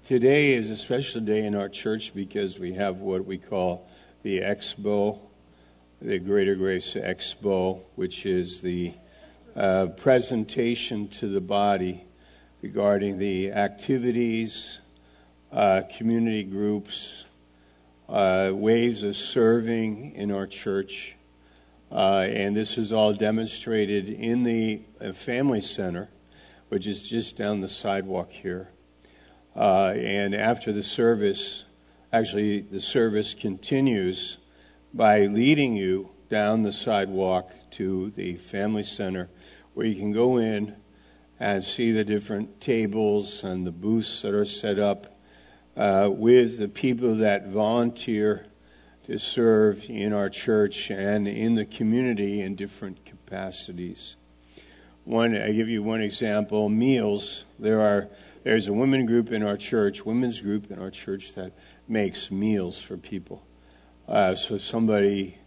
Today is a special day in our church because we have what we call the Expo, the Greater Grace Expo, which is the presentation to the body regarding the activities, community groups, ways of serving in our church. And this is all demonstrated in the Family Center, which is just down the sidewalk here. And after the service, actually the service continues by leading you down the sidewalk to the Family Center, where you can go in and see the different tables and the booths that are set up with the people that volunteer to serve in our church and in the community in different capacities. I give you one example, meals. There's a women's group in our church that makes meals for people. So somebody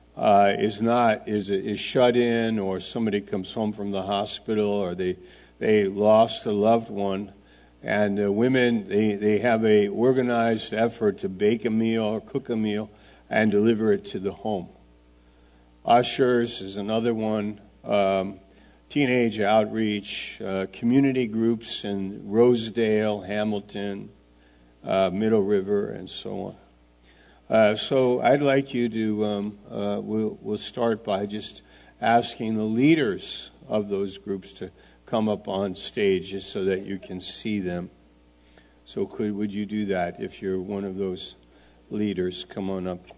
is shut in, or somebody comes home from the hospital, or they lost a loved one, and women they have a organized effort to bake a meal or cook a meal and deliver it to the home. Ushers is another one. Teenage outreach, community groups in Rosedale, Hamilton, Middle River, and so on. So I'd like you to, we'll start by just asking the leaders of those groups to come up on stage just so that you can see them. So would you do that if you're one of those leaders? Come on up.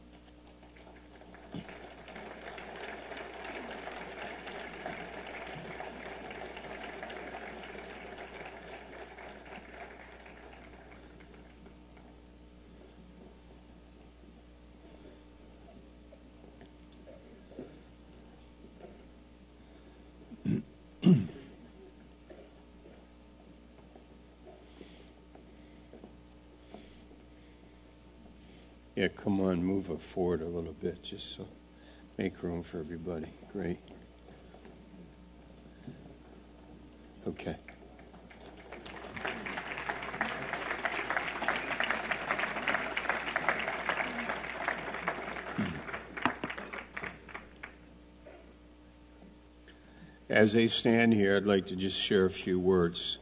Yeah, come on, move it forward a little bit, just so make room for everybody. Great. Okay. As they stand here, I'd like to just share a few words.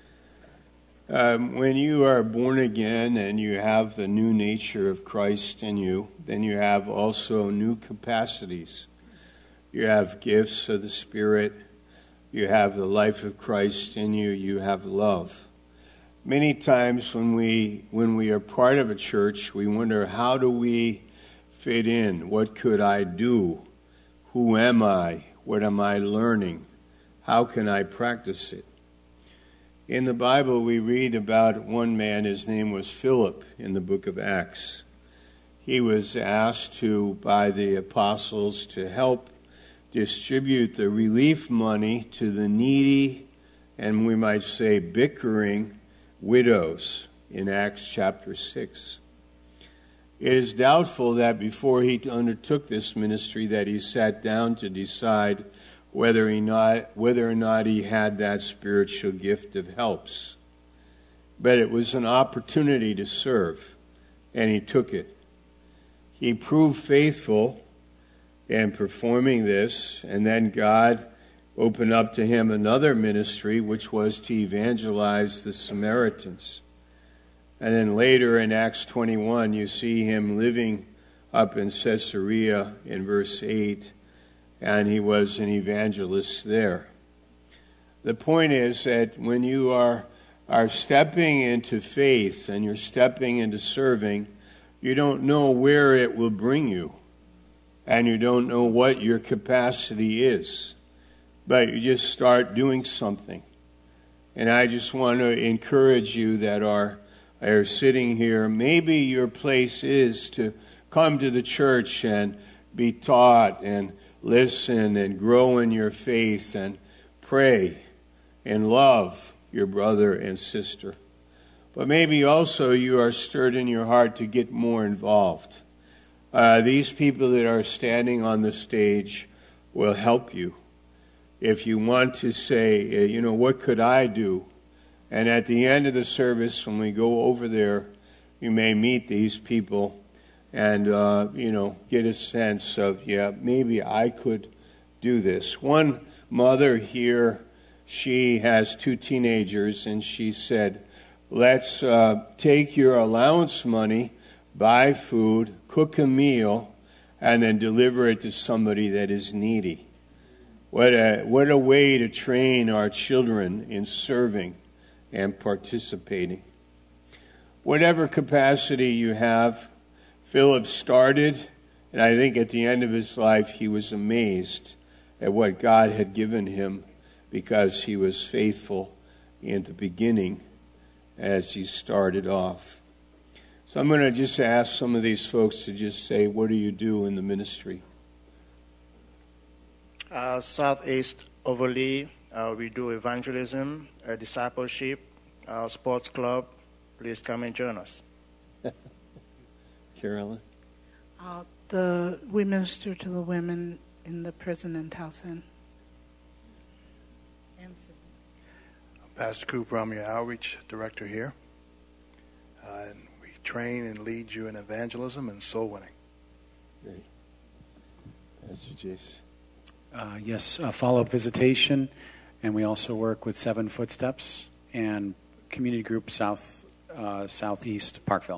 When you are born again and you have the new nature of Christ in you, then you have also new capacities. You have gifts of the Spirit. You have the life of Christ in you. You have love. Many times when we are part of a church, we wonder, how do we fit in? What could I do? Who am I? What am I learning? How can I practice it? In the Bible, we read about one man. His name was Philip in the book of Acts. He was asked by the apostles to help distribute the relief money to the needy, and we might say bickering, widows in Acts chapter 6. It is doubtful that before he undertook this ministry that he sat down to decide whether or not he had that spiritual gift of helps. But it was an opportunity to serve, and he took it. He proved faithful in performing this, and then God opened up to him another ministry, which was to evangelize the Samaritans. And then later in Acts 21, you see him living up in Caesarea in verse 8, and he was an evangelist there. The point is that when you are stepping into faith and you're stepping into serving, you don't know where it will bring you, and you don't know what your capacity is, but you just start doing something. And I just want to encourage you that are sitting here, maybe your place is to come to the church and be taught and listen and grow in your faith and pray and love your brother and sister. But maybe also you are stirred in your heart to get more involved. These people that are standing on the stage will help you. If you want to say, what could I do? And at the end of the service, when we go over there, you may meet these people and, get a sense of, maybe I could do this. One mother here, she has 2 teenagers, and she said, let's take your allowance money, buy food, cook a meal, and then deliver it to somebody that is needy. What a way to train our children in serving and participating. Whatever capacity you have, Philip started, and I think at the end of his life he was amazed at what God had given him because he was faithful in the beginning as he started off. So I'm going to just ask some of these folks to just say, what do you do in the ministry? Southeast Overly, we do evangelism, discipleship, sports club. Please come and join us. Carolyn? We minister to the women in the prison in Towson. Pastor Cooper, I'm your outreach director here. And we train and lead you in evangelism and soul winning. Great. Pastor Jace? Yes, follow-up visitation, and we also work with Seven Footsteps and Community Group Southeast Parkville.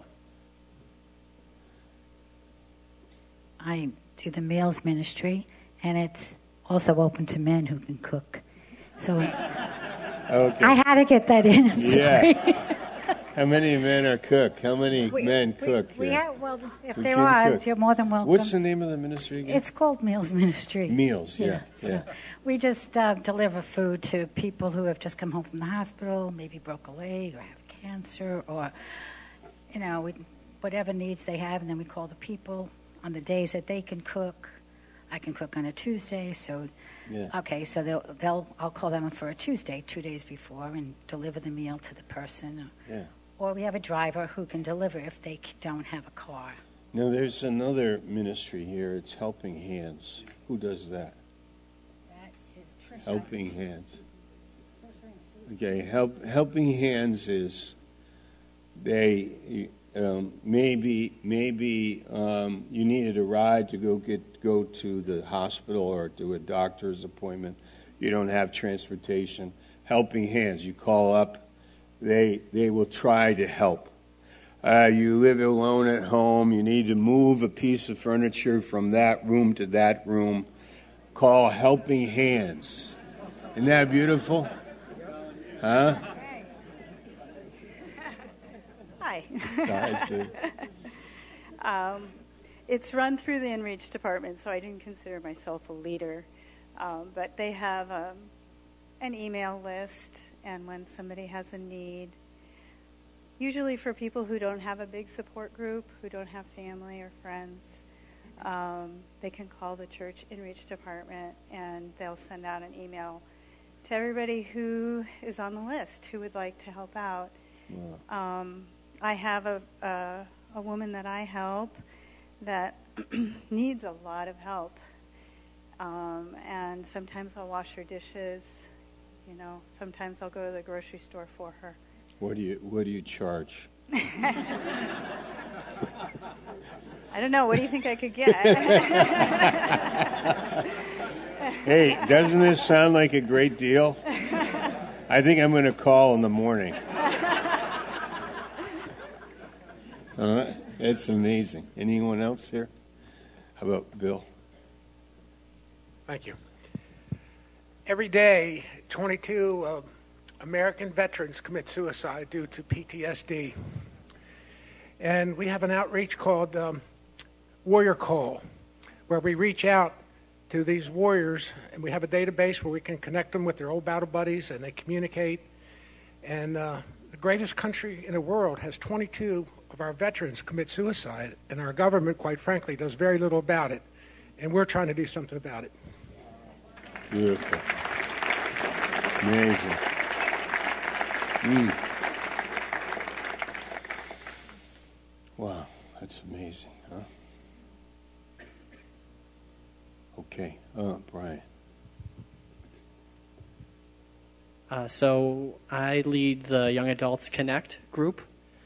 I do the males ministry, and it's also open to men who can cook. So Okay. I had to get that in. I'm sorry. How many men are cook? How many men cook? We have, well, if We there can are, cook. you're more than welcome. What's the name of the ministry again? It's called Meals Ministry. Meals, yeah. So we just deliver food to people who have just come home from the hospital, maybe broke a leg or have cancer, or, whatever needs they have, and then we call the people on the days that they can cook. I can cook on a Tuesday, so so I'll call them for a Tuesday, 2 days before, and deliver the meal to the person. Yeah. Or we have a driver who can deliver if they don't have a car. No, there's another ministry here. It's Helping Hands. Who does that? Helping Hands. Okay, Helping Hands is they maybe you needed a ride to go to the hospital or to a doctor's appointment. You don't have transportation. Helping Hands. You call up. They will try to help. You live alone at home. You need to move a piece of furniture from that room to that room. Call Helping Hands. Isn't that beautiful? Huh? Hi. I see. It's run through the InReach department, so I didn't consider myself a leader. But they have an email list, and when somebody has a need, usually for people who don't have a big support group, who don't have family or friends, they can call the church InReach department, and they'll send out an email to everybody who is on the list who would like to help out. Wow. I have a woman that I help that needs a lot of help, and sometimes I'll wash her dishes. Sometimes I'll go to the grocery store for her. What do you charge? I don't know. What do you think I could get? Hey, doesn't this sound like a great deal? I think I'm going to call in the morning. It's amazing. Anyone else here? How about Bill? Thank you. Every day, 22 American veterans commit suicide due to PTSD. And we have an outreach called Warrior Call, where we reach out to these warriors, and we have a database where we can connect them with their old battle buddies, and they communicate. And the greatest country in the world has 22 of our veterans commit suicide, and our government, quite frankly, does very little about it. And we're trying to do something about it. Beautiful. Amazing. Wow, that's amazing, huh? Okay, Brian. So I lead the Young Adults Connect group.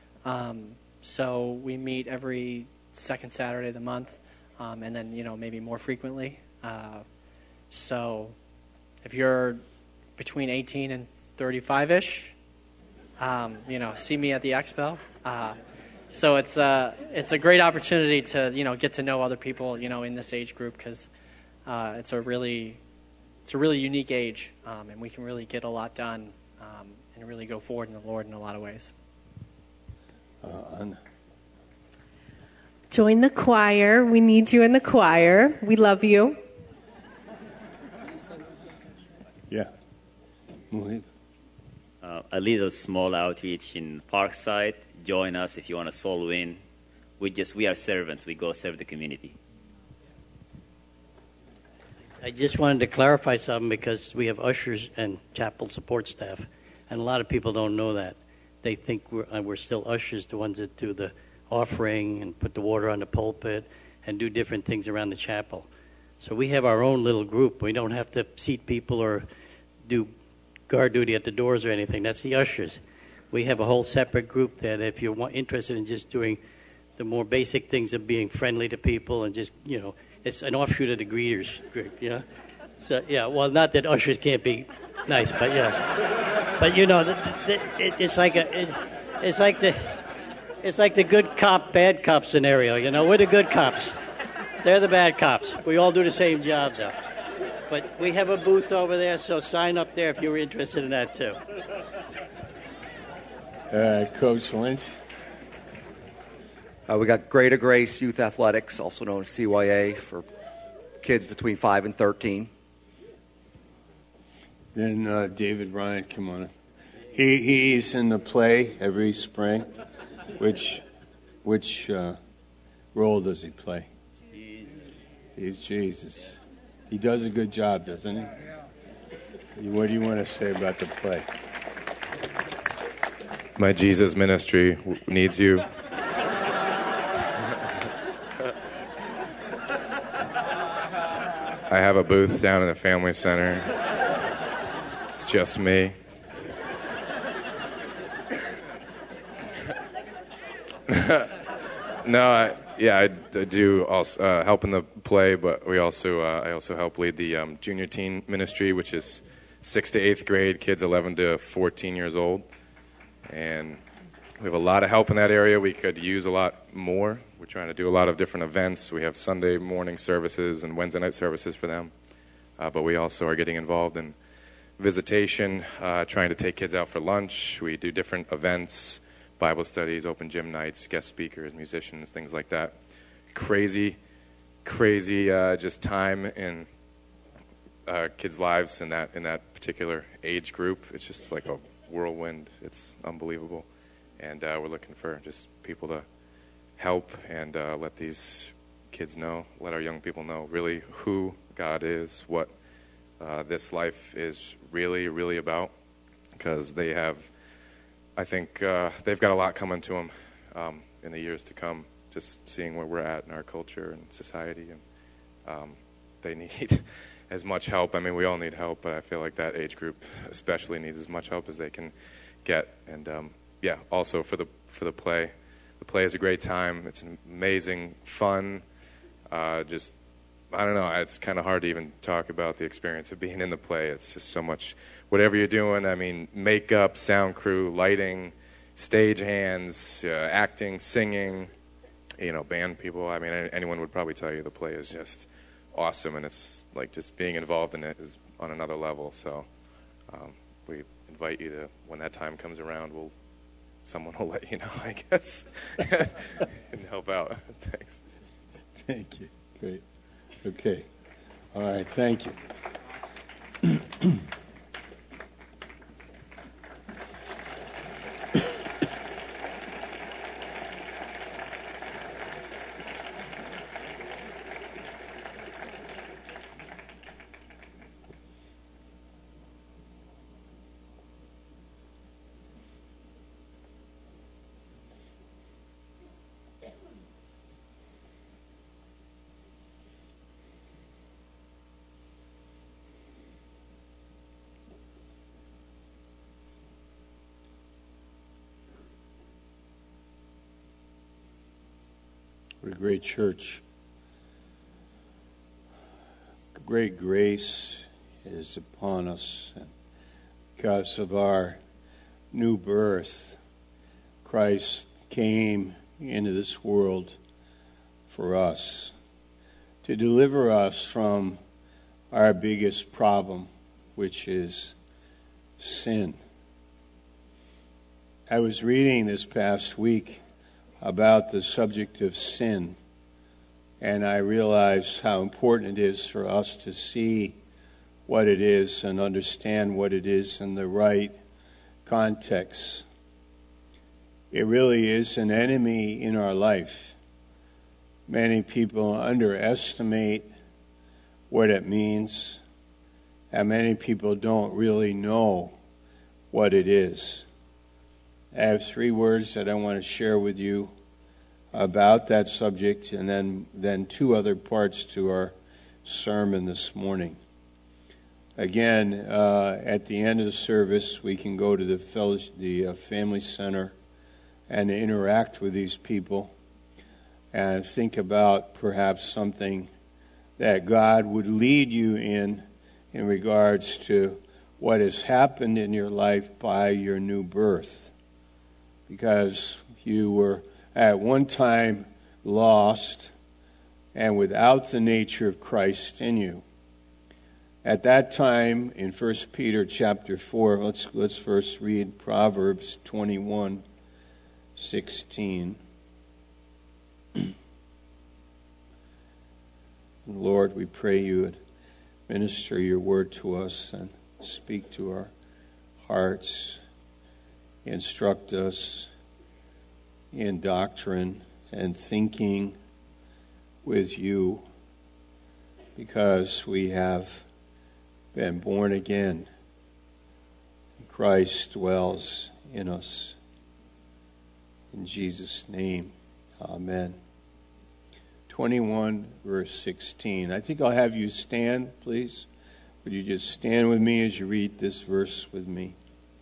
So we meet every second Saturday of the month, and then, maybe more frequently. So if you're between 18 and 35-ish, see me at the Expo. So it's a great opportunity to, get to know other people, in this age group, because it's a really unique age, and we can really get a lot done and really go forward in the Lord in a lot of ways. Join the choir. We need you in the choir. We love you. Yeah. Muhib. I lead a small outreach in Parkside. Join us if you want a soul win. We are servants. We go serve the community. I just wanted to clarify something because we have ushers and chapel support staff, and a lot of people don't know that. They think we're still ushers, the ones that do the offering and put the water on the pulpit and do different things around the chapel. So we have our own little group. We don't have to seat people or do guard duty at the doors or anything. That's the ushers. We have a whole separate group that if you're interested in just doing the more basic things of being friendly to people and just, it's an offshoot of the greeters group, So, well, not that ushers can't be nice, but But, it's like the good cop, bad cop scenario, We're the good cops. They're the bad cops. We all do the same job, though. But we have a booth over there, so sign up there if you're interested in that, too. Coach Lynch. We got Greater Grace Youth Athletics, also known as CYA, for kids between 5 and 13. Then David Ryan, come on. He's in the play every spring. Which role does he play? He's Jesus. He does a good job, doesn't he? What do you want to say about the play? My Jesus ministry needs you. I have a booth down in the family center. It's just me. No, I do also help in the play, but I also help lead the junior teen ministry, which is 6th to 8th grade, kids 11 to 14 years old. And we have a lot of help in that area. We could use a lot more. We're trying to do a lot of different events. We have Sunday morning services and Wednesday night services for them. But we also are getting involved in visitation, trying to take kids out for lunch. We do different events, Bible studies, open gym nights, guest speakers, musicians, things like that. Crazy just time in kids' lives in that particular age group. It's just like a whirlwind. It's unbelievable. And we're looking for just people to help and let these kids know, let our young people know really who God is, what this life is really, really about. Because they have, I think, they've got a lot coming to them in the years to come, just seeing where we're at in our culture and society. And they need as much help. I mean, we all need help, but I feel like that age group especially needs as much help as they can get. And also for the play. The play is a great time. It's amazing fun. I don't know. It's kind of hard to even talk about the experience of being in the play. It's just so much. Whatever you're doing, I mean, makeup, sound crew, lighting, stage hands, acting, singing, band people. I mean, anyone would probably tell you the play is just awesome, and it's like just being involved in it is on another level. So we invite you to, when that time comes around, someone will let you know, I guess, and help out. Thanks. Thank you. Great. Okay. All right. Thank you. What a great church. Great grace is upon us. Because of our new birth, Christ came into this world for us to deliver us from our biggest problem, which is sin. I was reading this past week about the subject of sin, and I realized how important it is for us to see what it is and understand what it is in the right context. It really is an enemy in our life. Many people underestimate what it means, and many people don't really know what it is. I have 3 words that I want to share with you about that subject, and then 2 other parts to our sermon this morning. Again, at the end of the service, we can go to the family center and interact with these people and think about perhaps something that God would lead you in regards to what has happened in your life by your new birth. Because you were at one time lost and without the nature of Christ in you. At that time, in 1 Peter chapter 4, let's first read Proverbs 21:16. Lord, we pray you would minister your word to us and speak to our hearts, instruct us in doctrine and thinking with you, because we have been born again. Christ dwells in us. In Jesus' name, amen. 21, verse 16. I think I'll have you stand, please. Would you just stand with me as you read this verse with me?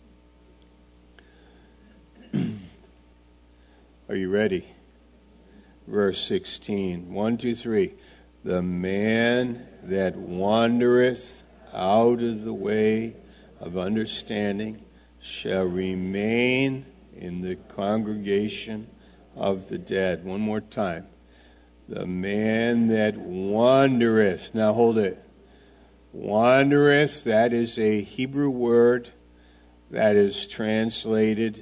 Are you ready? Verse 16. 1, 2, 3. The man that wandereth out of the way of understanding shall remain in the congregation of the dead. One more time. The man that wandereth. Now hold it. Wandereth, that is a Hebrew word that is translated.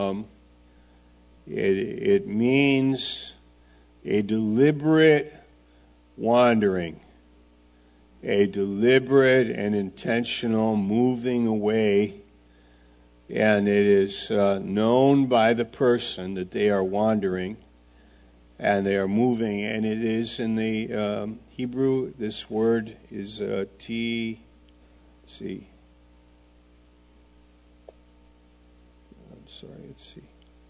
It means a deliberate wandering. A deliberate and intentional moving away, and it is known by the person that they are wandering and they are moving, and it is in the Hebrew, this word is let's see. I'm sorry, let's see.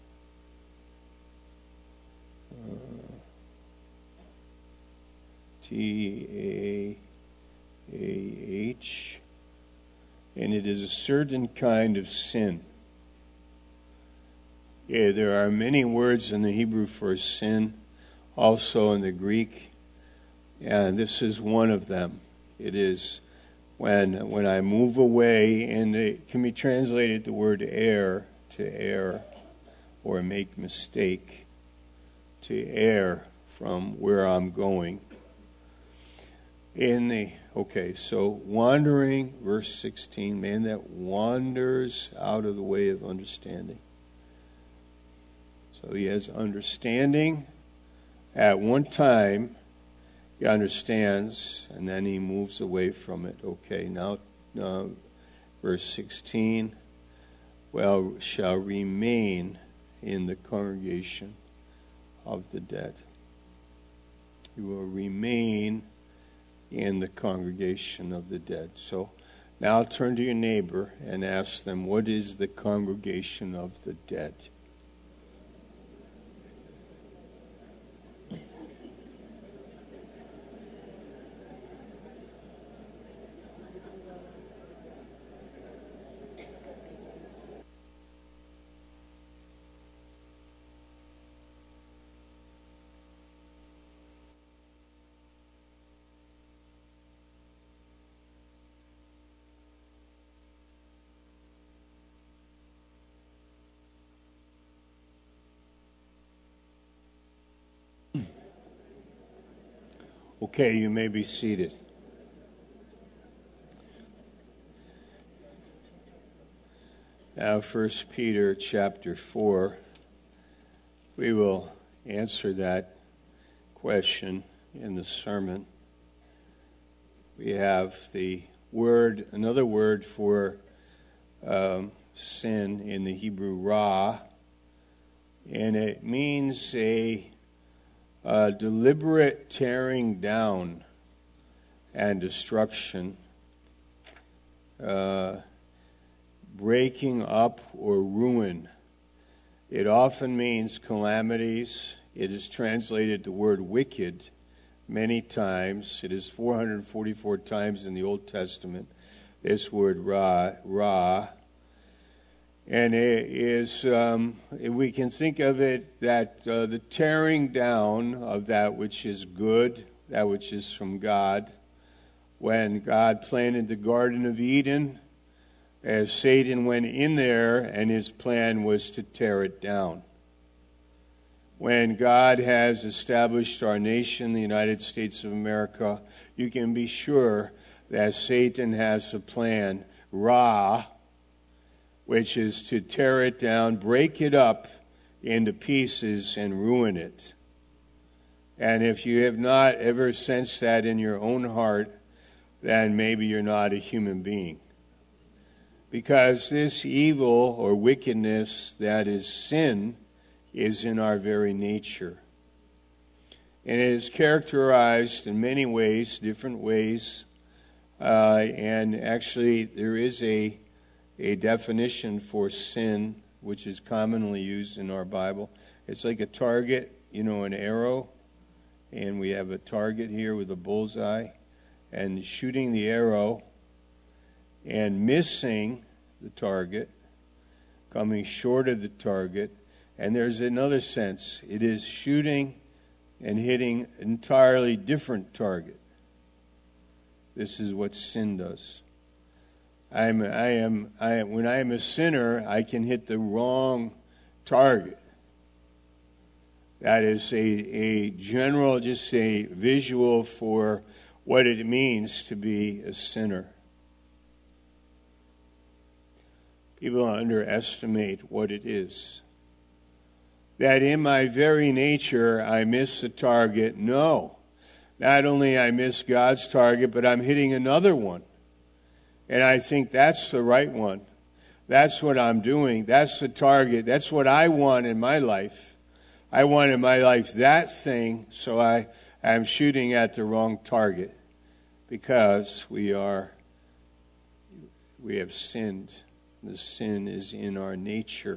T-A-A-H, and it is a certain kind of sin. Yeah, there are many words in the Hebrew for sin, also in the Greek, and this is one of them. It is when I move away, and it can be translated the word err, to err, or make mistake, to err from where I'm going. So wandering, verse 16, man that wanders out of the way of understanding. So he has understanding. At one time, he understands, and then he moves away from it. Okay, now verse 16, well, shall remain in the congregation of the dead. He will remain in the congregation of the dead. So now turn to your neighbor and ask them, what is the congregation of the dead? Okay, you may be seated. Now, 1 Peter chapter 4, we will answer that question in the sermon. We have the word, another word for sin in the Hebrew, ra, and it means a deliberate tearing down and destruction, breaking up or ruin. It often means calamities. It is translated the word wicked many times. It is 444 times in the Old Testament, this word ra. And it is, we can think of it that the tearing down of that which is good, that which is from God. When God planted the Garden of Eden, as Satan went in there and his plan was to tear it down. When God has established our nation, the United States of America, you can be sure that Satan has a plan, ra, which is to tear it down, break it up into pieces, and ruin it. And if you have not ever sensed that in your own heart, then maybe you're not a human being. Because this evil or wickedness that is sin is in our very nature. And it is characterized in many ways, different ways. And actually there is a definition for sin, which is commonly used in our Bible. It's like a target, an arrow. And we have a target here with a bullseye. And shooting the arrow and missing the target, coming short of the target. And there's another sense. It is shooting and hitting an entirely different target. This is what sin does. When I am a sinner, I can hit the wrong target. That is a general, just a visual for what it means to be a sinner. People underestimate what it is. That in my very nature, I miss the target. No. Not only I miss God's target, but I'm hitting another one. And I think that's the right one. That's what I'm doing. That's the target. That's what I want in my life. I want in my life that thing, so I'm shooting at the wrong target. Because we have sinned. The sin is in our nature.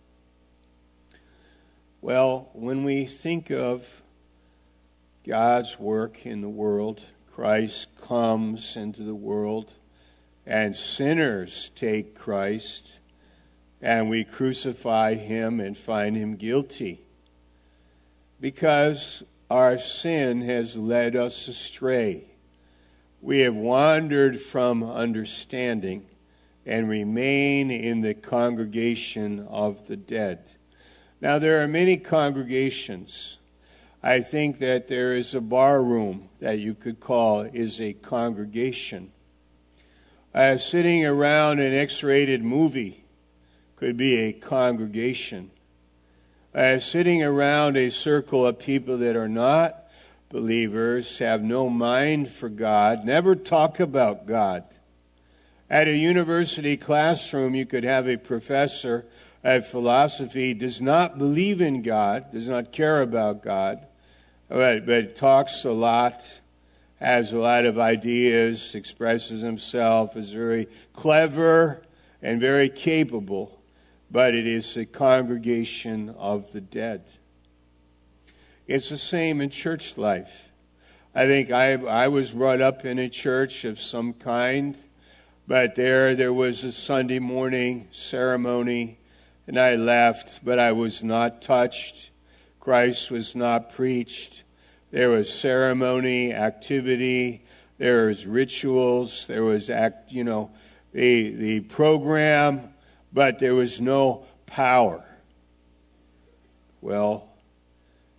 Well, when we think of God's work in the world, Christ comes into the world, and sinners take Christ, and we crucify him and find him guilty. Because our sin has led us astray. We have wandered from understanding and remain in the congregation of the dead. Now, there are many congregations. I think that there is a bar room that you could call is a congregation. Sitting around an X-rated movie could be a congregation. Sitting around a circle of people that are not believers, have no mind for God, never talk about God. At a university classroom, you could have a professor of philosophy does not believe in God, does not care about God, but talks a lot, has a lot of ideas, expresses himself, is very clever and very capable, but it is a congregation of the dead. It's the same in church life. I think I was brought up in a church of some kind, but there was a Sunday morning ceremony, and I left, but I was not touched. Christ was not preached. There was ceremony, activity, there was rituals, there was the program, but there was no power. Well,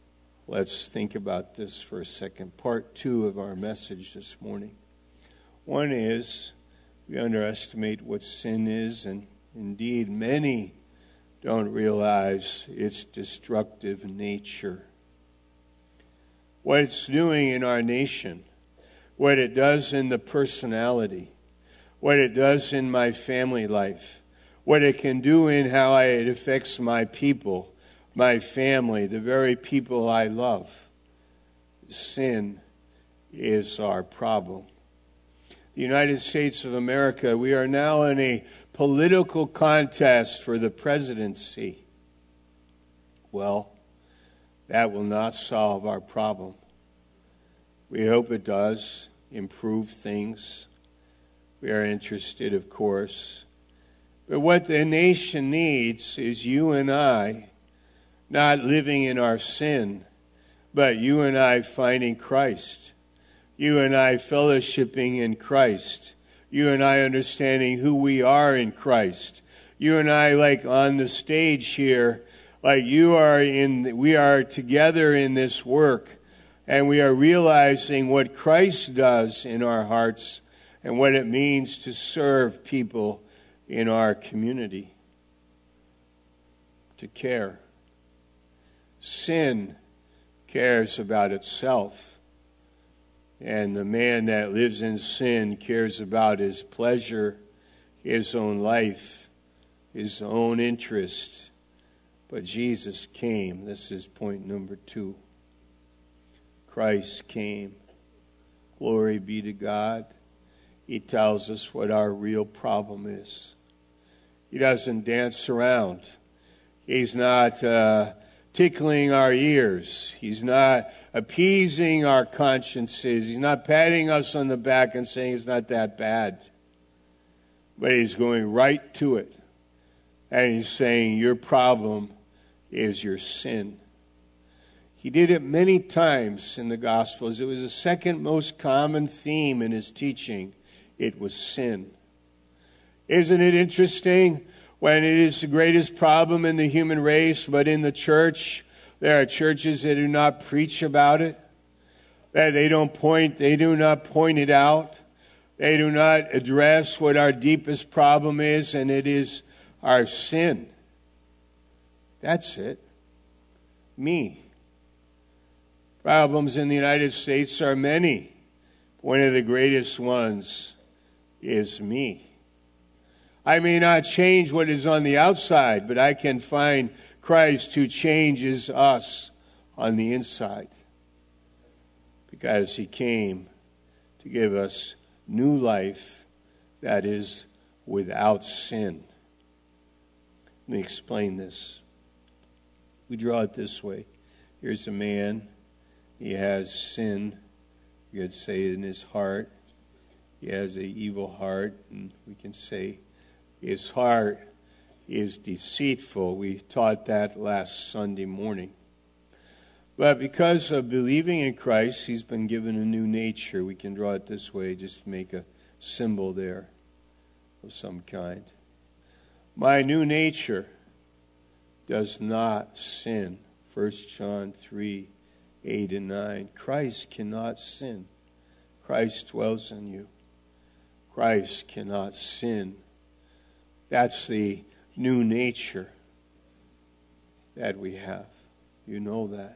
let's think about this for a second. Part 2 of our message this morning. One is we underestimate what sin is, and indeed many don't realize its destructive nature. What it's doing in our nation, what it does in the personality, what it does in my family life, what it can do in how it affects my people, my family, the very people I love. Sin is our problem. The United States of America, we are now in a political contest for the presidency. Well, that will not solve our problem. We hope it does improve things. We are interested, of course. But what the nation needs is you and I not living in our sin, but you and I finding Christ. You and I fellowshipping in Christ. You and I understanding who we are in Christ. You and I, like on the stage here, like we are together in this work, and we are realizing what Christ does in our hearts and what it means to serve people in our community. To care. Sin cares about itself. And the man that lives in sin cares about his pleasure, his own life, his own interest. But Jesus came. This is point number 2. Christ came. Glory be to God. He tells us what our real problem is. He doesn't dance around. He's not tickling our ears. He's not appeasing our consciences. He's not patting us on the back and saying it's not that bad. But he's going right to it. And he's saying your problem is your sin. He did it many times in the Gospels. It was the second most common theme in his teaching. It was sin. Isn't it interesting when it is the greatest problem in the human race, but in the church, there are churches that do not preach about it, that they do not point it out. They do not address what our deepest problem is, and it is our sin. That's it. Me. Problems in the United States are many. One of the greatest ones is me. I may not change what is on the outside, but I can find Christ who changes us on the inside. Because he came to give us new life that is without sin. Let me explain this. We draw it this way. Here's a man. He has sin. You could say it in his heart. He has an evil heart, and we can say his heart is deceitful. We taught that last Sunday morning. But because of believing in Christ, he's been given a new nature. We can draw it this way, just to make a symbol there of some kind. My new nature does not sin. 1 John 3, 8 and 9. Christ cannot sin. Christ dwells in you. Christ cannot sin. That's the new nature that we have. You know that.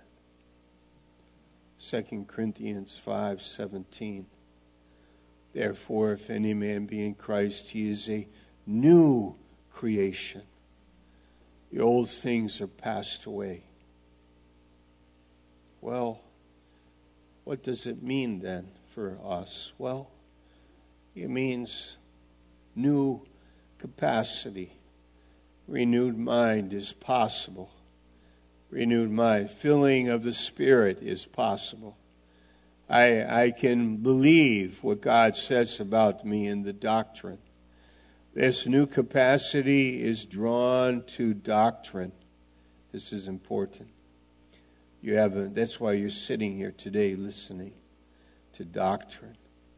2 Corinthians 5:17. Therefore, if any man be in Christ, he is a new creation. The old things are passed away. Well, what does it mean then for us? Well, it means new capacity. Renewed mind is possible. Renewed mind. Filling of the Spirit is possible. I can believe what God says about me in the doctrine. This new capacity is drawn to doctrine. This is important. That's why you're sitting here today listening to doctrine.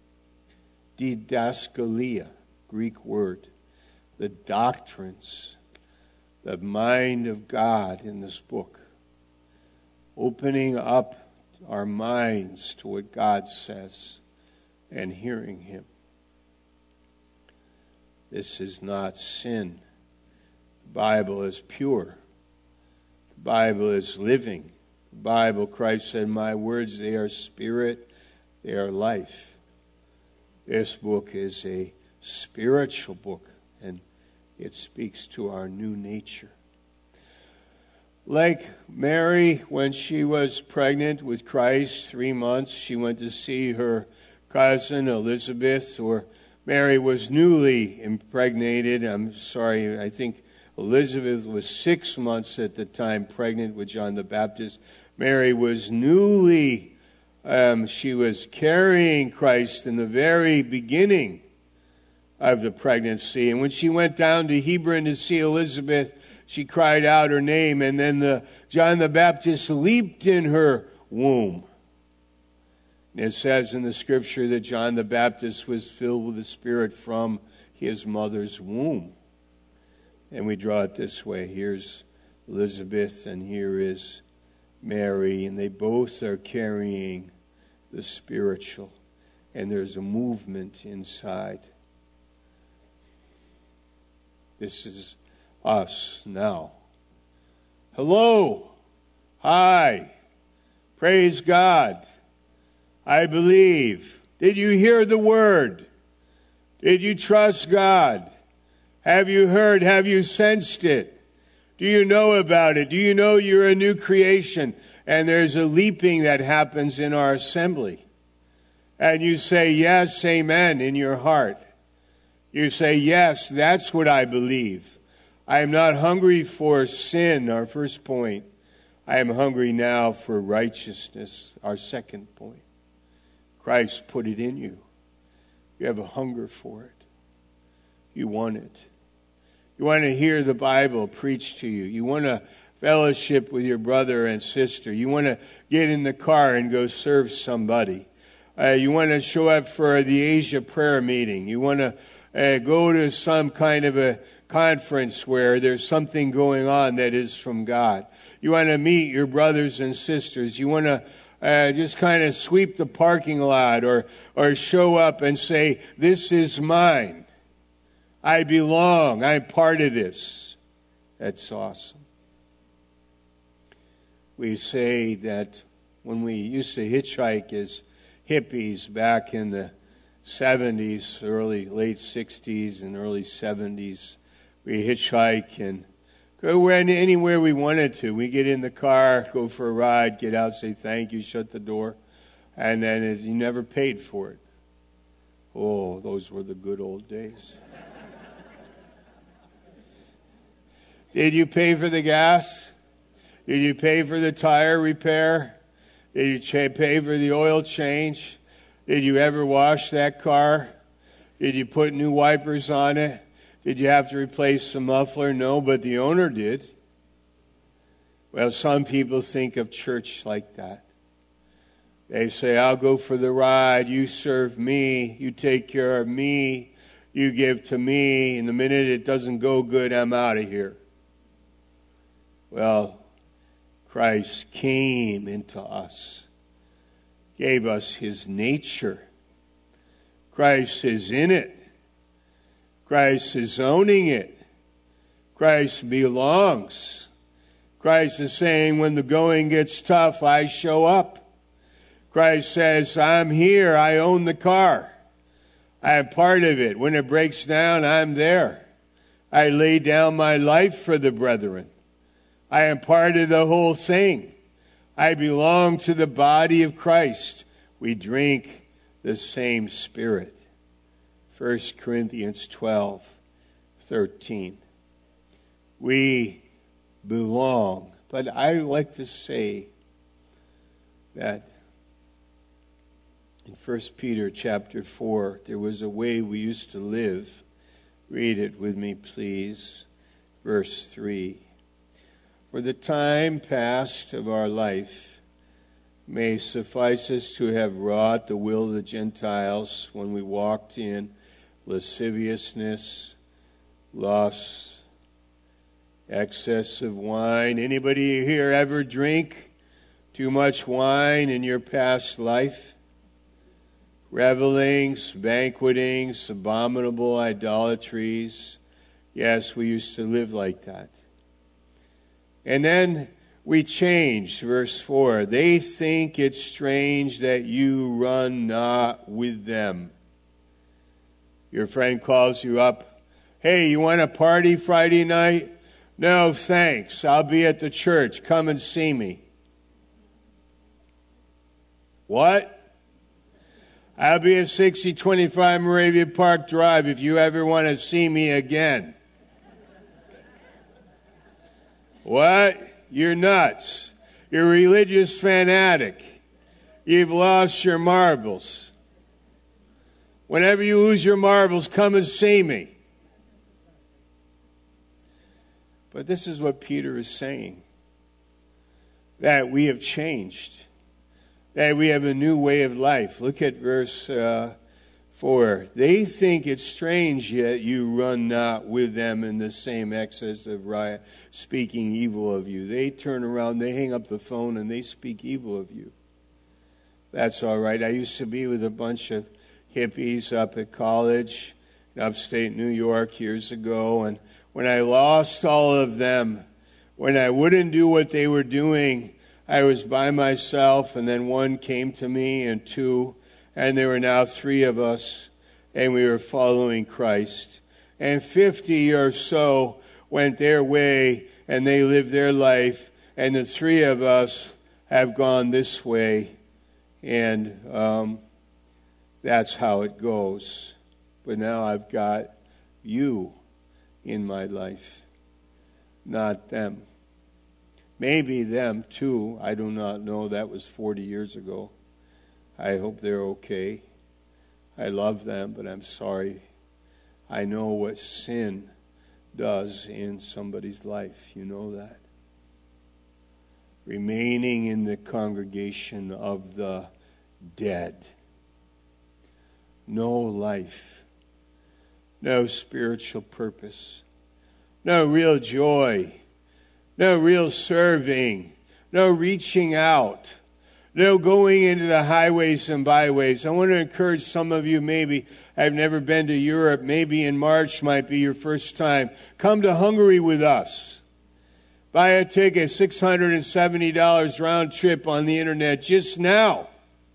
Didaskalia, Greek word. The doctrines, the mind of God in this book. opening up our minds to what God says and hearing Him. This is not sin. The Bible is pure. The Bible is living. The Bible, Christ said, my words, they are spirit, they are life. This book is a spiritual book, and it speaks to our new nature. Like Mary, when she was pregnant with Christ, 3 months, she went to see her cousin Elizabeth, or Mary was newly impregnated. I think Elizabeth was 6 months at the time pregnant with John the Baptist. Mary was newly, she was carrying Christ in the very beginning of the pregnancy. And when she went down to Hebron to see Elizabeth, she cried out her name, and then John the Baptist leaped in her womb. And it says in the scripture that John the Baptist was filled with the Spirit from his mother's womb. And we draw it this way. Here's Elizabeth, and here is Mary, and they both are carrying the spiritual, and there's a movement inside. This is us now. Hello. Hi. Praise God. I believe. Did you hear the word? Did you trust God? Have you heard? Have you sensed it? Do you know about it? Do you know you're a new creation? And there's a leaping that happens in our assembly. And you say, yes, amen, in your heart. You say, yes, that's what I believe. I am not hungry for sin, our first point. I am hungry now for righteousness, our second point. Christ put it in you. You have a hunger for it. You want it. You want to hear the Bible preached to you. You want to fellowship with your brother and sister. You want to get in the car and go serve somebody. You want to show up for the Asia prayer meeting. You want to go to some kind of a conference where there's something going on that is from God. You want to meet your brothers and sisters. You want to just kind of sweep the parking lot or show up and say, this is mine. I belong. I'm part of this. That's awesome. We say that when we used to hitchhike as hippies back in the 70s, late 60s and early 70s, we hitchhike and go anywhere we wanted to. We get in the car, go for a ride, get out, say thank you, shut the door, and then you never paid for it. Oh, those were the good old days. Did you pay for the gas? Did you pay for the tire repair? Did you pay for the oil change? Did you ever wash that car? Did you put new wipers on it? Did you have to replace the muffler? No, but the owner did. Well, some people think of church like that. They say, I'll go for the ride. You serve me. You take care of me. You give to me. And the minute it doesn't go good, I'm out of here. Well, Christ came into us, gave us his nature. Christ is in it. Christ is owning it. Christ belongs. Christ is saying, when the going gets tough, I show up. Christ says, I'm here. I own the car. I am part of it. When it breaks down, I'm there. I lay down my life for the brethren. I am part of the whole thing. I belong to the body of Christ. We drink the same Spirit. 1 Corinthians 12:13. We belong. But I like to say that in 1 Peter chapter 4, there was a way we used to live. Read it with me, please. Verse 3. For the time past of our life may suffice us to have wrought the will of the Gentiles when we walked in lasciviousness, lust, excess of wine. Anybody here ever drink Too much wine in your past life? Revelings, banquetings, abominable idolatries. Yes, we used to live like that. And then we changed, verse 4. They think it strange that you run not with them. Your friend calls you up. Hey, you want a party Friday night? No, thanks. I'll be at the church. Come and see me. What? I'll be at 6025 Moravia Park Drive if you ever want to see me again. What? You're nuts. You're a religious fanatic. You've lost your marbles. Whenever you lose your marbles, come and see me. But this is what Peter is saying. That we have changed. That we have a new way of life. Look at verse 4. They think it strange, yet you run not with them in the same excess of riot, speaking evil of you. They turn around, they hang up the phone, and they speak evil of you. That's all right. I used to be with a bunch of hippies up at college in upstate New York years ago, and when I lost all of them, when I wouldn't do what they were doing, I was by myself, and then one came to me, and two, and there were now three of us, and we were following Christ. And 50 or so went their way, and they lived their life, and the three of us have gone this way, and that's how it goes. But now I've got you in my life, not them. Maybe them too. I do not know. That was 40 years ago. I hope they're okay. I love them, but I'm sorry. I know what sin does in somebody's life. You know that. Remaining in the congregation of the dead. No life. No spiritual purpose. No real joy. No real serving. No reaching out. No going into the highways and byways. I want to encourage some of you, maybe I've never been to Europe. Maybe in March might be your first time. Come to Hungary with us. Buy a ticket, $670 round trip on the internet just now.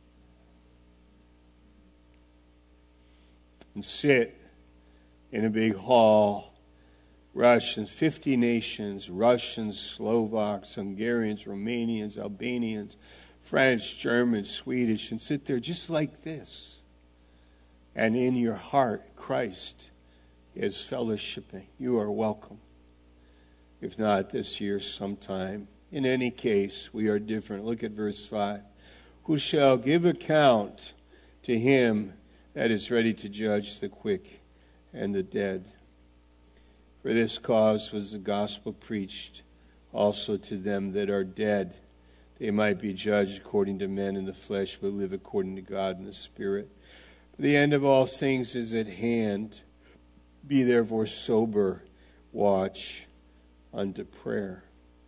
And sit in a big hall. Russians, 50 nations, Russians, Slovaks, Hungarians, Romanians, Albanians, French, German, Swedish, and sit there just like this. And in your heart, Christ is fellowshipping. You are welcome. If not this year, sometime. In any case, we are different. Look at verse 5. Who shall give account to him that is ready to judge the quick and the dead? For this cause was the gospel preached also to them that are dead. They might be judged according to men in the flesh, but live according to God in the Spirit. For the end of all things is at hand. Be therefore sober, watch unto prayer.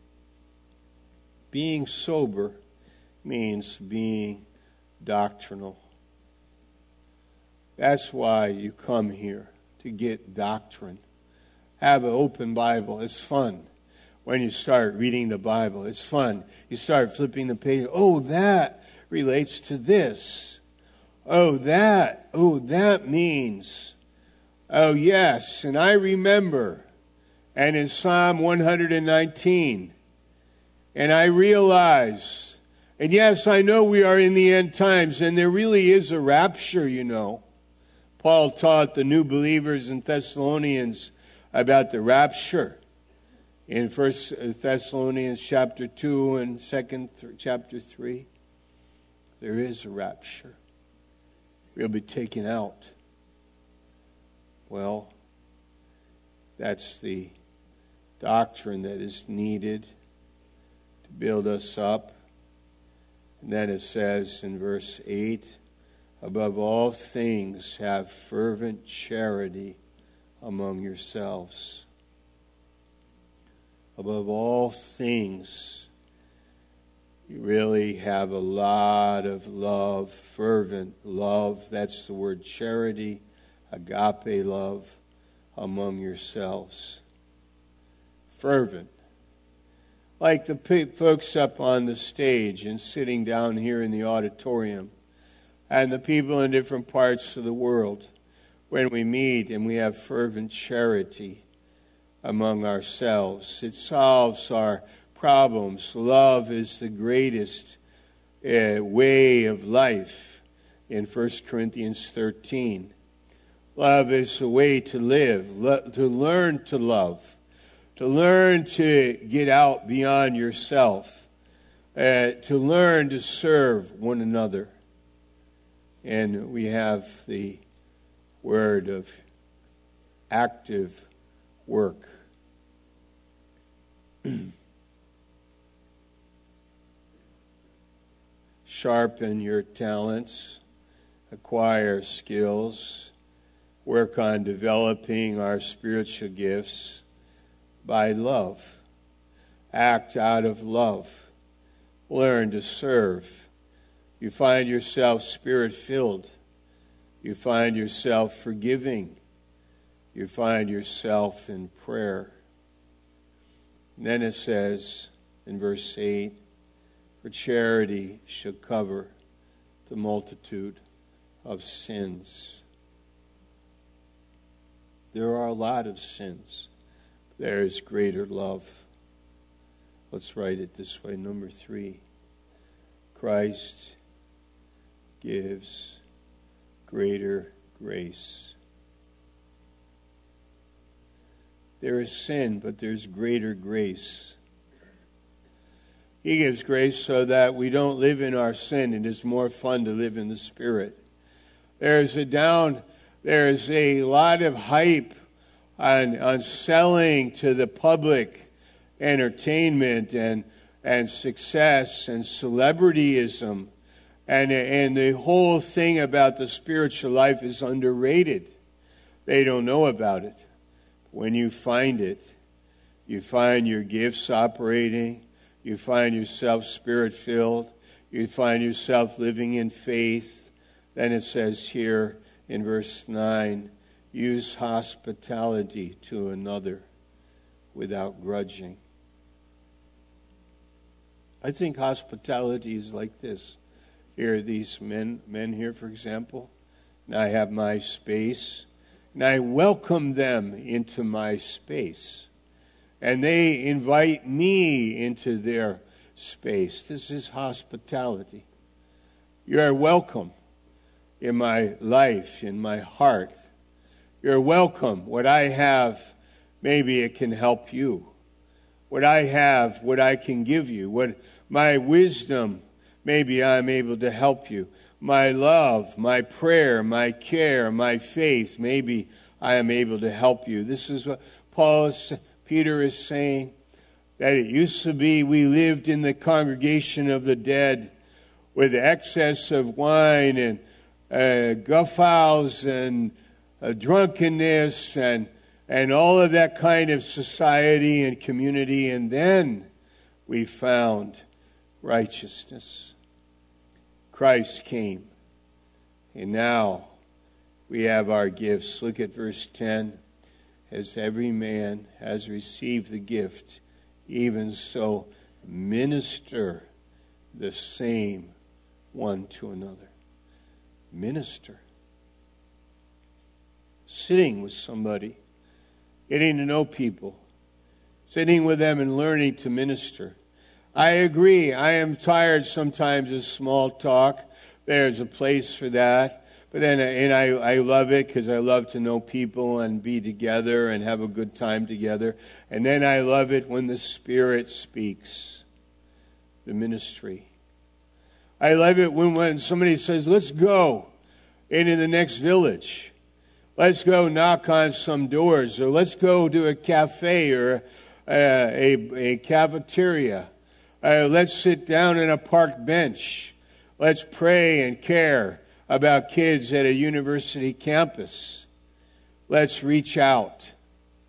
Being sober means being doctrinal. That's why you come here, to get doctrine. Have an open Bible. It's fun when you start reading the Bible. It's fun. You start flipping the page. Oh, that relates to this. Oh, that means. Oh, yes, and I remember. And in Psalm 119, and I realize, and yes, I know we are in the end times, and there really is a rapture, you know. Paul taught the new believers in Thessalonians about the rapture in 1 Thessalonians chapter 2 and 2 chapter 3. There is a rapture. We'll be taken out. Well, that's the doctrine that is needed to build us up. And then it says in verse 8, above all things have fervent charity among yourselves. Above all things, You really have a lot of love, fervent love. That's the word charity, agape love among yourselves. Fervent. Like the folks up on the stage and sitting down here in the auditorium, and the people in different parts of the world, when we meet and we have fervent charity among ourselves. It solves our problems. Love is the greatest way of life in 1 Corinthians 13. Love is the way to live, to learn to love, to learn to get out beyond yourself, to learn to serve one another. And we have the word of active work. Sharpen your talents, acquire skills, work on developing our spiritual gifts by love. Act out of love. Learn to serve. You find yourself spirit-filled. You find yourself forgiving. You find yourself in prayer. And then it says in verse 8, for charity shall cover the multitude of sins. There are a lot of sins. There is greater love. Let's write it this way. Number 3, Christ gives greater grace. There is sin, but there's greater grace. He gives grace so that we don't live in our sin. It is more fun to live in the Spirit. There's a lot of hype on selling to the public entertainment and success and celebrityism. And the whole thing about the spiritual life is underrated. They don't know about it. When you find it, you find your gifts operating, you find yourself spirit-filled, you find yourself living in faith. Then it says here in verse 9, use hospitality to another without grudging. I think hospitality is like this. Here are these men here, for example. And I have my space. And I welcome them into my space. And they invite me into their space. This is hospitality. You are welcome in my life, in my heart. You're welcome. What I have, maybe it can help you. What I have, what I can give you. What my wisdom, maybe I'm able to help you. My love, my prayer, my care, my faith, maybe I am able to help you. This is what Peter is saying, that it used to be we lived in the congregation of the dead with excess of wine and guffaws and drunkenness and all of that kind of society and community. And then we found righteousness. Christ came. And now we have our gifts. Look at verse 10. As every man has received the gift, even so minister the same one to another. Minister. Sitting with somebody, getting to know people, sitting with them and learning to minister. I agree. I am tired sometimes of small talk. There's a place for that. But then, and I love it because I love to know people and be together and have a good time together. And then I love it when the Spirit speaks, the ministry. I love it when somebody says, let's go into the next village. Let's go knock on some doors, or let's go to a cafe or a cafeteria. Let's sit down on a park bench. Let's pray and care about kids at a university campus. Let's reach out.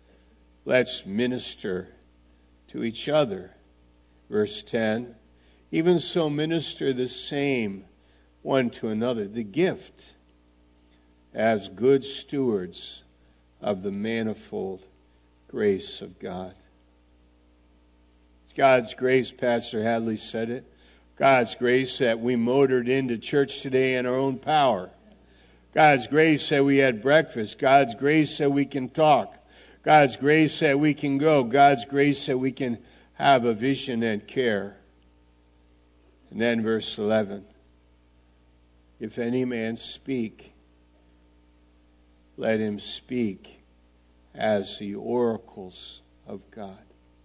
Let's minister to each other. Verse 10, Even so, minister the same one to another, the gift, as good stewards of the manifold grace of God. It's God's grace, Pastor Hadley said it. God's grace that we motored into church today in our own power. God's grace that we had breakfast. God's grace that we can talk. God's grace that we can go. God's grace that we can have a vision and care. And then verse 11. If any man speak, let him speak as the oracles of God.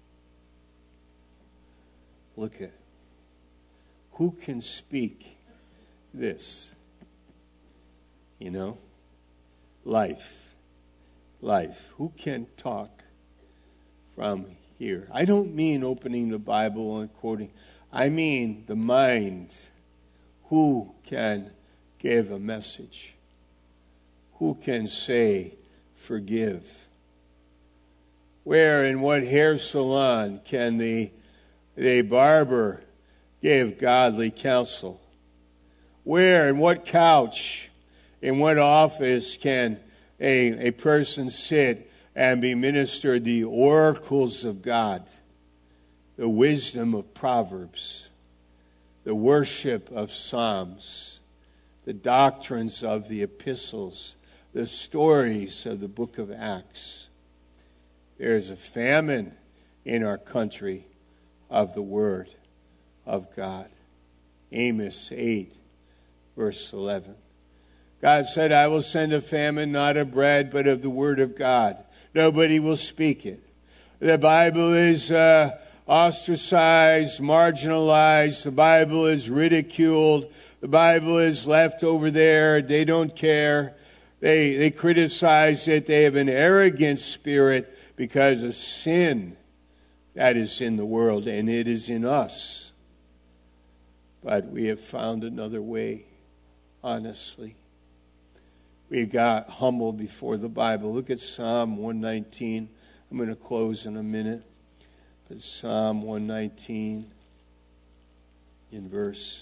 Look at it. Who can speak this? You know? Life. Life. Who can talk from here? I don't mean opening the Bible and quoting. I mean the mind. Who can give a message? Who can say, forgive? Where, in what hair salon can the barber give godly counsel? Where, in what couch, in what office can a person sit and be ministered the oracles of God, the wisdom of Proverbs, the worship of Psalms, the doctrines of the epistles, the stories of the book of Acts? There is a famine in our country of the Word of God. Amos 8, verse 11. God said, I will send a famine, not of bread, but of the Word of God. Nobody will speak it. The Bible is ostracized, marginalized. The Bible is ridiculed. The Bible is left over there. They don't care. They criticize it. They have an arrogant spirit because of sin that is in the world, and it is in us. But we have found another way, honestly. We got humble before the Bible. Look at Psalm 119. I'm going to close in a minute. But Psalm 119 in verse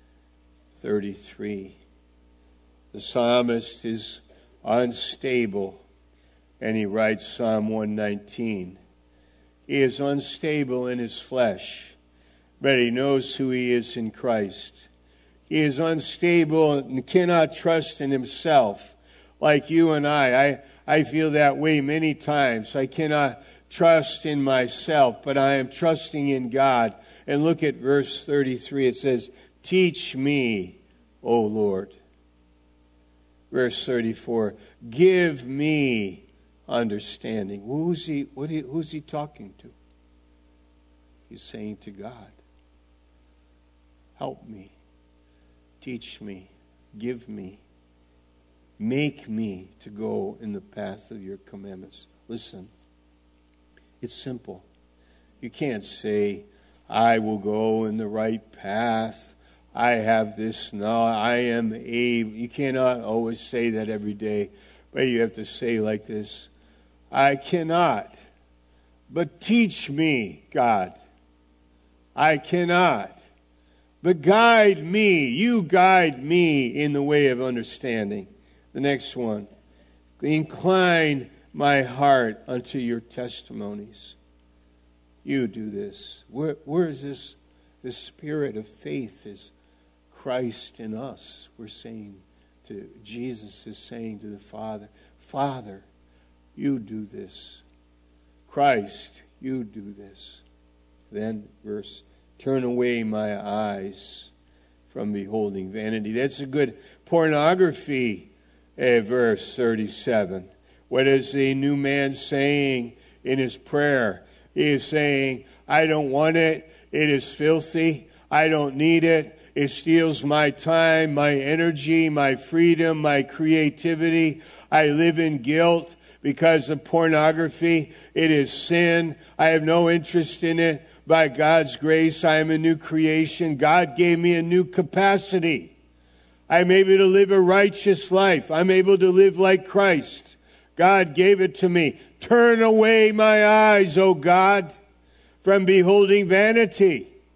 33. The psalmist is unstable, and he writes Psalm 119. He is unstable in his flesh, but he knows who he is in Christ. He is unstable and cannot trust in himself like you and I. I feel that way many times. I cannot trust in myself, but I am trusting in God. And look at verse 33. It says, teach me, O Lord. Verse 34, give me understanding. Who's he talking to? He's saying to God, help me, teach me, give me, make me to go in the path of your commandments. Listen, it's simple. You can't say, I will go in the right path. I have this now. I am able. You cannot always say that every day, but you have to say like this, I cannot, but teach me, God. I cannot, but guide me. You guide me in the way of understanding. The next one, incline my heart unto your testimonies. You do this. Where is this spirit of faith? Is Christ in us? We're saying to Jesus is saying to the Father, Father, you do this. Christ, you do this. Then verse, turn away my eyes from beholding vanity. That's a good pornography. Verse 37. What is the new man saying in his prayer? He is saying, I don't want it. It is filthy. I don't need it. It steals my time, my energy, my freedom, my creativity. I live in guilt because of pornography. It is sin. I have no interest in it. By God's grace, I am a new creation. God gave me a new capacity. I'm able to live a righteous life. I'm able to live like Christ. God gave it to me. Turn away my eyes, O God, from beholding vanity.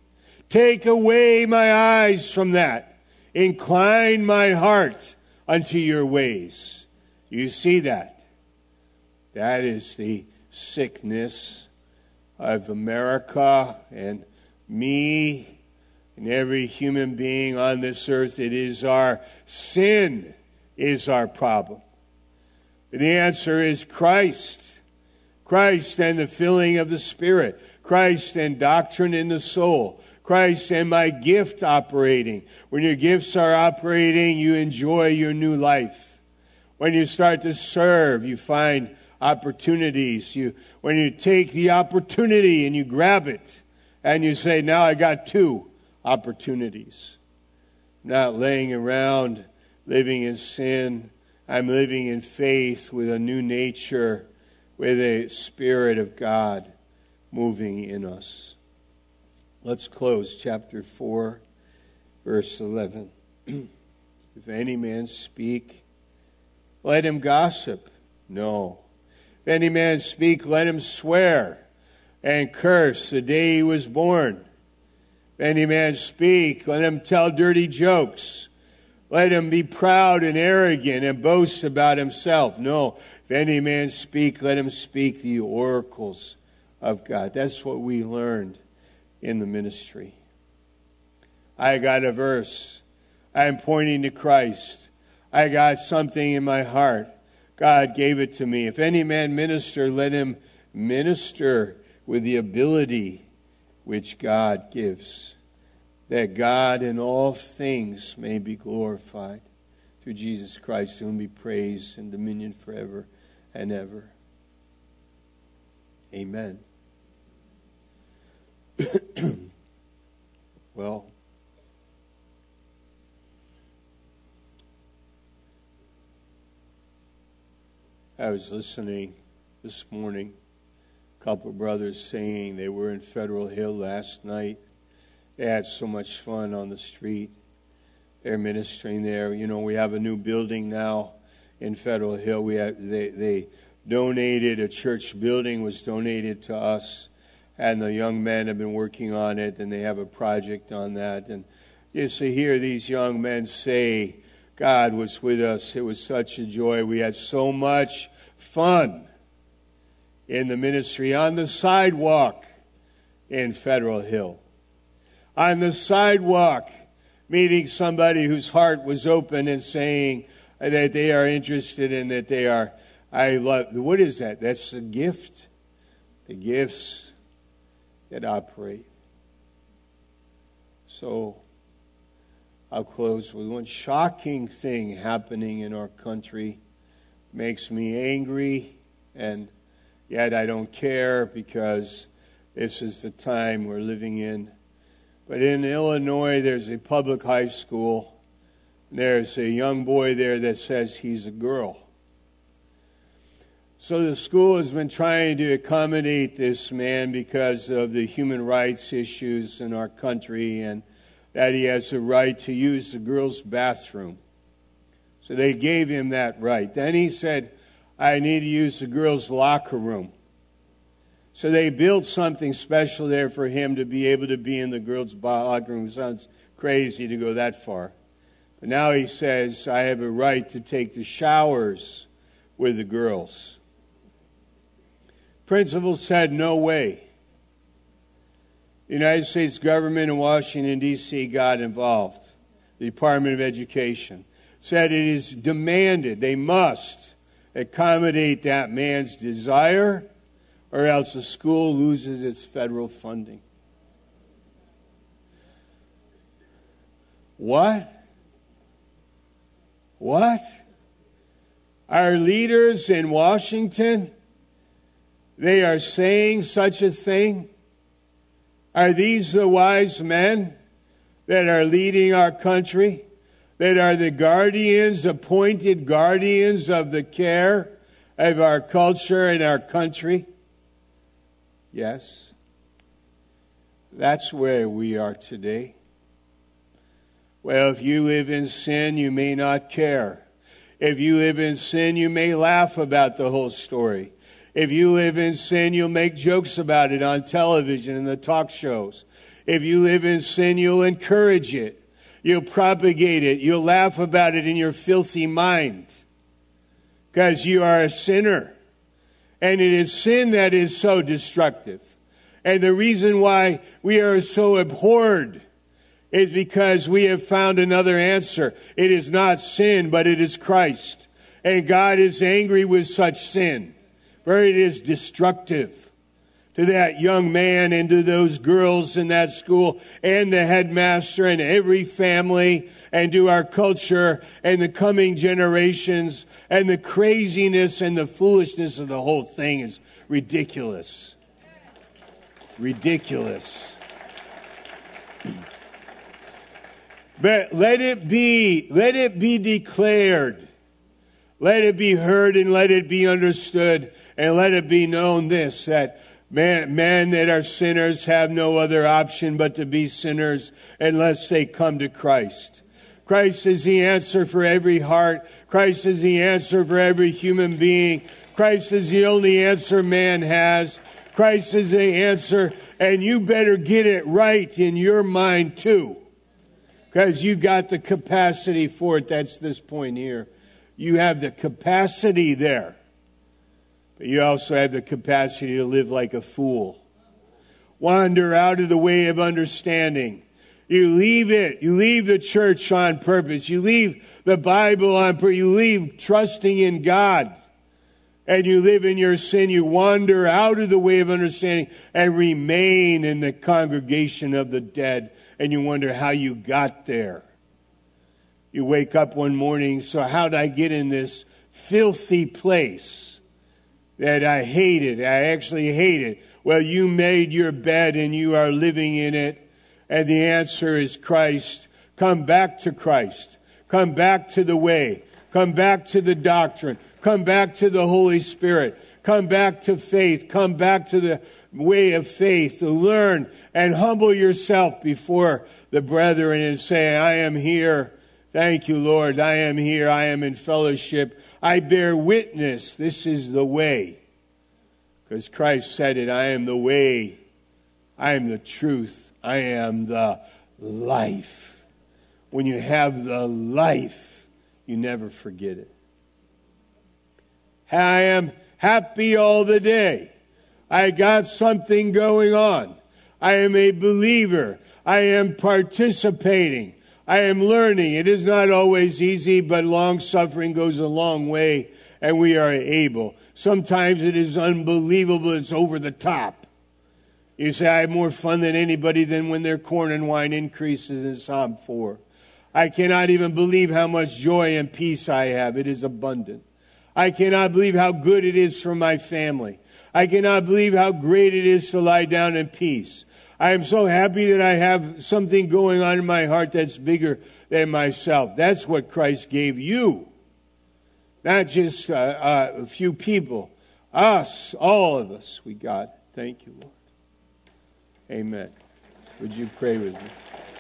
Take away my eyes from that. Incline my heart unto your ways. You see that? That is the sickness of America and me and every human being on this earth. It is our sin is our problem. The answer is Christ. Christ and the filling of the Spirit. Christ and doctrine in the soul. Christ and my gift operating. When your gifts are operating, you enjoy your new life. When you start to serve, you find opportunities. When you take the opportunity and you grab it, and you say, now I got 2 opportunities. I'm not laying around living in sin. I'm living in faith with a new nature, with a Spirit of God moving in us. Let's close chapter 4, verse 11. If any man speak, let him gossip. No. If any man speak, let him swear and curse the day he was born. If any man speak, let him tell dirty jokes. Let him be proud and arrogant and boast about himself. No. If any man speak, let him speak the oracles of God. That's what we learned in the ministry. I got a verse. I'm pointing to Christ. I got something in my heart. God gave it to me. If any man minister, let him minister with the ability which God gives, that God in all things may be glorified through Jesus Christ, to whom be praise and dominion forever and ever. Amen. Well, I was listening this morning, a couple of brothers saying they were in Federal Hill last night. They had so much fun on the street. They're ministering there. You know, we have a new building now in Federal Hill. They donated, a church building was donated to us, and the young men have been working on it, and they have a project on that. And just to hear these young men say, God was with us, it was such a joy. We had so much fun in the ministry on the sidewalk in Federal Hill. On the sidewalk, meeting somebody whose heart was open and saying that they are interested in, that they are, I love, what is that? That's a gift. The gifts that operate. So, I'll close with one shocking thing happening in our country. Makes me angry, and yet I don't care, because this is the time we're living in. But in Illinois, there's a public high school. There's a young boy there that says he's a girl. So the school has been trying to accommodate this man because of the human rights issues in our country, and that he has a right to use the girls' bathroom. So they gave him that right. Then he said, I need to use the girls' locker room. So they built something special there for him to be able to be in the girls' locker room. It sounds crazy to go that far. But now he says, I have a right to take the showers with the girls. Principal said, no way. The United States government in Washington, D.C. got involved. The Department of Education said it is demanded, they must accommodate that man's desire, or else the school loses its federal funding. What? What? Our leaders in Washington, they are saying such a thing? Are these the wise men that are leading our country? That are the guardians, appointed guardians of the care of our culture and our country? Yes. That's where we are today. Well, if you live in sin, you may not care. If you live in sin, you may laugh about the whole story. If you live in sin, you'll make jokes about it on television and the talk shows. If you live in sin, you'll encourage it. You'll propagate it. You'll laugh about it in your filthy mind. Because you are a sinner. And it is sin that is so destructive. And the reason why we are so abhorred is because we have found another answer. It is not sin, but it is Christ. And God is angry with such sin, for it is destructive to that young man and to those girls in that school and the headmaster and every family and to our culture and the coming generations. And the craziness and the foolishness of the whole thing is ridiculous. Ridiculous. But let it be declared. Let it be heard and let it be understood and let it be known this, that men that are sinners have no other option but to be sinners unless they come to Christ. Christ is the answer for every heart. Christ is the answer for every human being. Christ is the only answer man has. Christ is the answer, and you better get it right in your mind too. Because you got the capacity for it. That's this point here. You have the capacity there. But you also have the capacity to live like a fool. Wander out of the way of understanding. You leave it. You leave the church on purpose. You leave the Bible on purpose. You leave trusting in God. And you live in your sin. You wander out of the way of understanding and remain in the congregation of the dead. And you wonder how you got there. You wake up one morning, so how did I get in this filthy place that I hated? I actually hate it. Well, you made your bed and you are living in it. And the answer is Christ. Come back to Christ. Come back to the way. Come back to the doctrine. Come back to the Holy Spirit. Come back to faith. Come back to the way of faith to learn and humble yourself before the brethren and say, I am here. Thank you, Lord. I am here. I am in fellowship. I bear witness. This is the way. Because Christ said it. I am the way. I am the truth. I am the life. When you have the life, you never forget it. I am happy all the day. I got something going on. I am a believer. I am participating. I am learning. It is not always easy, but long suffering goes a long way, and we are able. Sometimes it is unbelievable. It's over the top. You say, I have more fun than anybody than when their corn and wine increases in Psalm 4. I cannot even believe how much joy and peace I have. It is abundant. I cannot believe how good it is for my family. I cannot believe how great it is to lie down in peace. I am so happy that I have something going on in my heart that's bigger than myself. That's what Christ gave you. Not just a few people. Us, all of us, we got it. Thank you, Lord. Amen. Would you pray with me?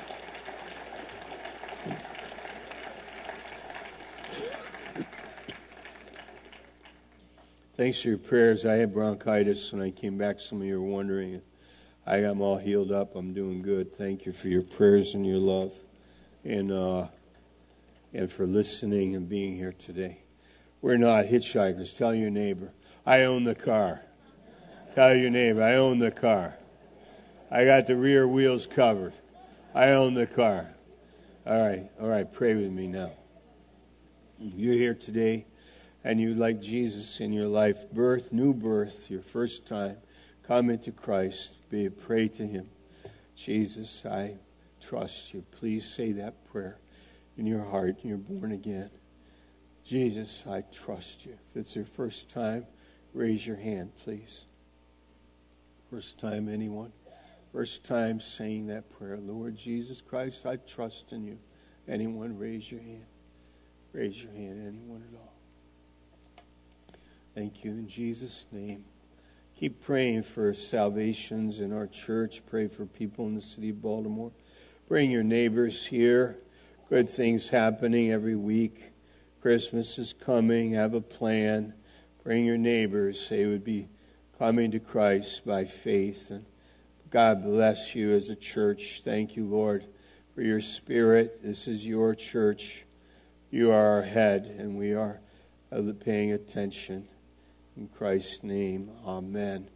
Thanks for your prayers. I had bronchitis when I came back. Some of you were wondering. I am all healed up. I'm doing good. Thank you for your prayers and your love, and for listening and being here today. We're not hitchhikers. Tell your neighbor, I own the car. Tell your neighbor, I own the car. I got the rear wheels covered. I own the car. All right. Pray with me now. You're here today, and you'd like Jesus in your life, new birth, your first time. Come into Christ. Pray to Him. Jesus, I trust you. Please say that prayer in your heart. You're born again. Jesus, I trust you. If it's your first time, raise your hand, please. First time, anyone? First time saying that prayer. Lord Jesus Christ, I trust in you. Anyone, raise your hand. Raise your hand. Anyone at all? Thank you. In Jesus' name. Keep praying for salvations in our church. Pray for people in the city of Baltimore. Bring your neighbors here. Good things happening every week. Christmas is coming. Have a plan. Bring your neighbors. They would be coming to Christ by faith. And God bless you as a church. Thank you, Lord, for your Spirit. This is your church. You are our head, and we are paying attention. In Christ's name, amen.